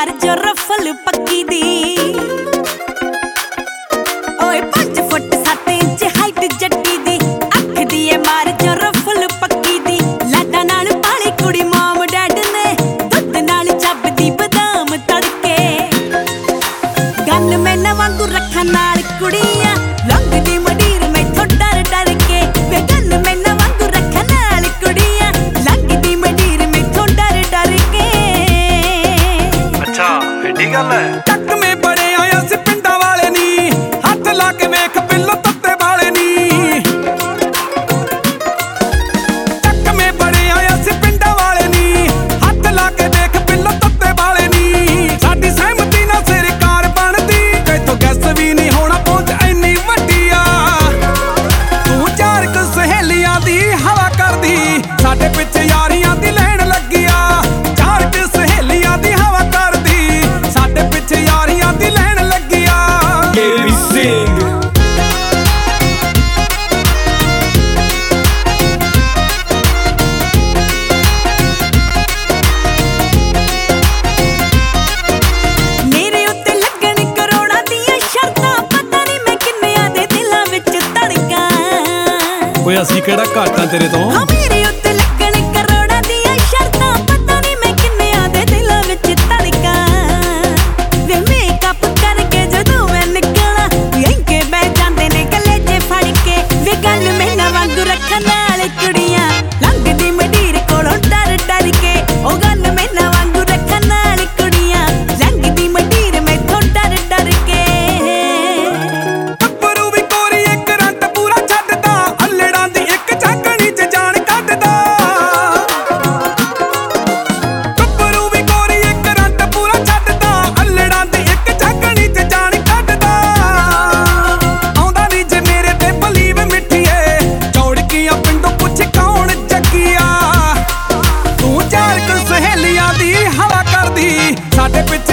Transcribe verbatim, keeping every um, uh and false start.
मार जो रफल पक्की दी। ओए पांच फुट सत्त इंच हाइट जट्टी दी, अख दिए मार जो रफल पक्की दी। लाडा नाल पाली कुड़ी मॉम डैड ने, दुध नाल चबदी बदाम तड़के। गन मैना वांगू रखा नाल कुड़ियां, लंघदी मंडीर मैथों डर डर के। वे गन मैना वांगू रखा नाल कुड़ियां, लंघदी मंडीर मैथों डर डर के। अच्छा एडी गल है। टक में बड़े आया सी पिंडा वाले नी, हाथ ला के वेख पिल्लो तत्ते वाले नी। टक में बड़े आया सी पिंडा वाले नी, हाथ ला के वेख पिल्लो तत्ते वाले नी। साडी सहमति नाल सरकार बनदी, कैथों गैस भी नहीं होना पहुंच इन्नी वड्डिया। तू चार क सहेलियां दी हवा करदी, साडे पिछे यारियां दी लैण लगिया। चार क सहेलियां दी हवा करदी, साडे पिछे यारियां दी लैण लगिया। केवी सिंह मेरे उत्ते लगन करोड़ां दियां शर्तां, पता नहीं मैं किन्नियां दे दिलां विच धड़कां। कोई असी केड़ा घाटां तेरे तो। हाँ मेरे उत्ते लगन करोड़ां दियां शर्तां, पता नहीं मैं किन्नियां दे दिलां विच धड़कां। वे मेकअप करके जदों मैं निकलां, इंके बह जांदे ने कलेजे फड़ के। वे गल मैना वांगू रखण नाल कुड़ियां, लंघदी मंडीर कोलों डर डर के। ओ गल मैना वांगू रखण नाल कुड़ियां, लंघदी मंडीर मैथों डर डर के। टप्परू भी कोरी एक रंट पूरा छड्डदा, अल्लड़ां दी एक झांकणी च जान कढदा। टप्परू भी कोरी एक रंट पूरा छड्डदा, अल्लड़ां दी एक झांकणी च जान कढदा। आउंदा नी जे मेरे ते बलीव मिठीए, चौड़कियां पिंडों पुछ कौन जग्गिया। तू चार क सहेलियां दी हवा करदी, साडे पिछे